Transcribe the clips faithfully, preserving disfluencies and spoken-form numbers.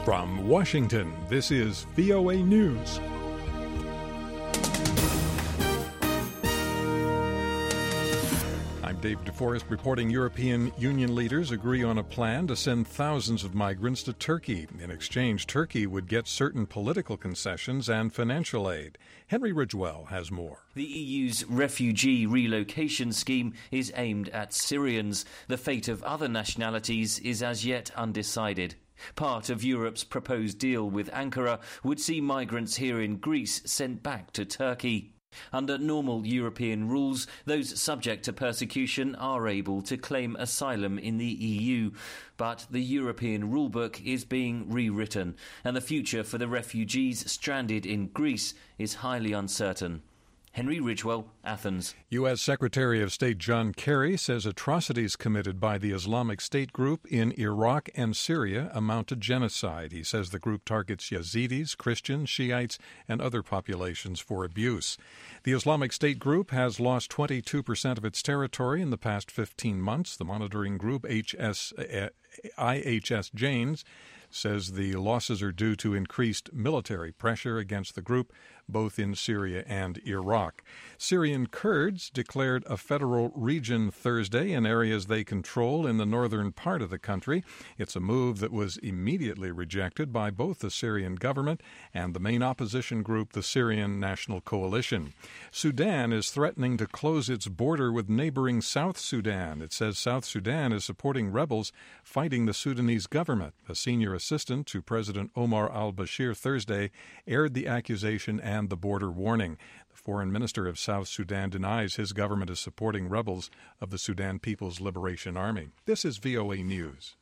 From Washington, this is V O A News. I'm Dave DeForest reporting European Union leaders agree on a plan to send thousands of migrants to Turkey. In exchange, Turkey would get certain political concessions and financial aid. Henry Ridgewell has more. The E U's refugee relocation scheme is aimed at Syrians. The fate of other nationalities is as yet undecided. Part of Europe's proposed deal with Ankara would see migrants here in Greece sent back to Turkey. Under normal European rules, those subject to persecution are able to claim asylum in the E U. But the European rulebook is being rewritten, and the future for the refugees stranded in Greece is highly uncertain. Henry Ridgewell, Athens. U S. Secretary of State John Kerry says atrocities committed by the Islamic State group in Iraq and Syria amount to genocide. He says the group targets Yazidis, Christians, Shiites, and other populations for abuse. The Islamic State group has lost twenty-two percent of its territory in the past fifteen months. The monitoring group H S, uh, I H S Janes says the losses are due to increased military pressure against the group, both in Syria and Iraq. Syrian Kurds declared a federal region Thursday in areas they control in the northern part of the country. It's a move that was immediately rejected by both the Syrian government and the main opposition group, the Syrian National Coalition. Sudan is threatening to close its border with neighboring South Sudan. It says South Sudan is supporting rebels fighting the Sudanese government. A senior assistant to President Omar al-Bashir Thursday aired the accusation and the border warning. The foreign minister of South Sudan denies his government is supporting rebels of the Sudan People's Liberation Army. This is V O A News.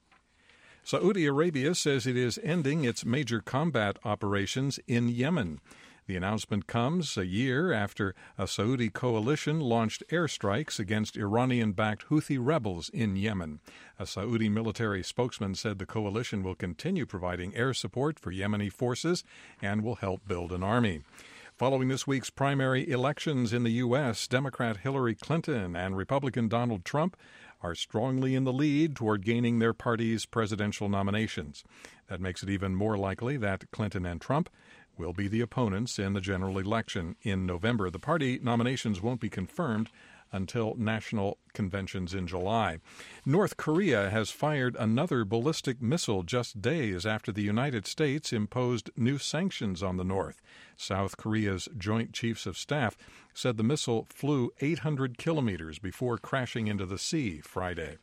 Saudi Arabia says it is ending its major combat operations in Yemen. The announcement comes a year after a Saudi coalition launched airstrikes against Iranian-backed Houthi rebels in Yemen. A Saudi military spokesman said the coalition will continue providing air support for Yemeni forces and will help build an army. Following this week's primary elections in the U S, Democrat Hillary Clinton and Republican Donald Trump are strongly in the lead toward gaining their party's presidential nominations. That makes it even more likely that Clinton and Trump will be the opponents in the general election in November. The party nominations won't be confirmed until national conventions in July. North Korea has fired another ballistic missile just days after the United States imposed new sanctions on the North. South Korea's Joint Chiefs of Staff said the missile flew eight hundred kilometers before crashing into the sea Friday.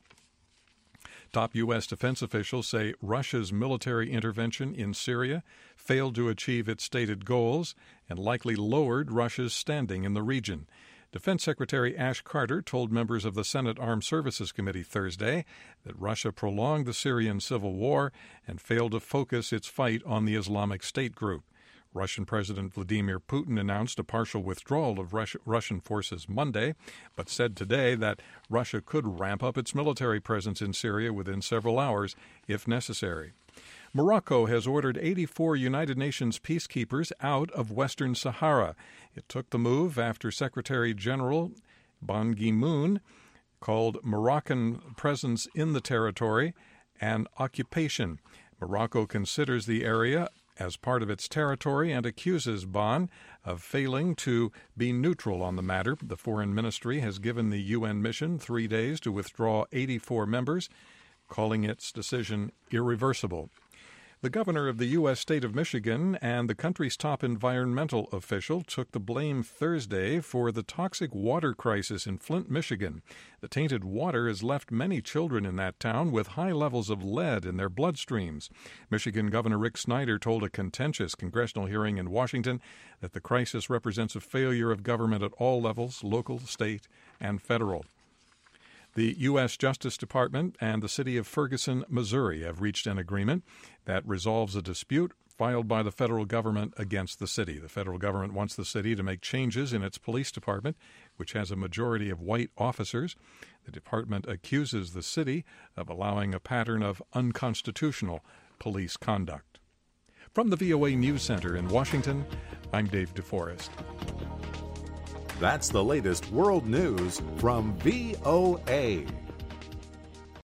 Top U S defense officials say Russia's military intervention in Syria failed to achieve its stated goals and likely lowered Russia's standing in the region. Defense Secretary Ash Carter told members of the Senate Armed Services Committee Thursday that Russia prolonged the Syrian civil war and failed to focus its fight on the Islamic State group. Russian President Vladimir Putin announced a partial withdrawal of Russia, Russian forces Monday, but said today that Russia could ramp up its military presence in Syria within several hours if necessary. Morocco has ordered eighty-four United Nations peacekeepers out of Western Sahara. It took the move after Secretary General Ban Ki-moon called Moroccan presence in the territory an occupation. Morocco considers the area as part of its territory and accuses Ban of failing to be neutral on the matter. The Foreign Ministry has given the U N mission three days to withdraw eighty-four members, calling its decision irreversible. The governor of the U S state of Michigan and the country's top environmental official took the blame Thursday for the toxic water crisis in Flint, Michigan. The tainted water has left many children in that town with high levels of lead in their bloodstreams. Michigan Governor Rick Snyder told a contentious congressional hearing in Washington that the crisis represents a failure of government at all levels, local, state, and federal. The U S Justice Department and the city of Ferguson, Missouri, have reached an agreement that resolves a dispute filed by the federal government against the city. The federal government wants the city to make changes in its police department, which has a majority of white officers. The department accuses the city of allowing a pattern of unconstitutional police conduct. From the V O A News Center in Washington, I'm Dave DeForest. That's the latest world news from V O A.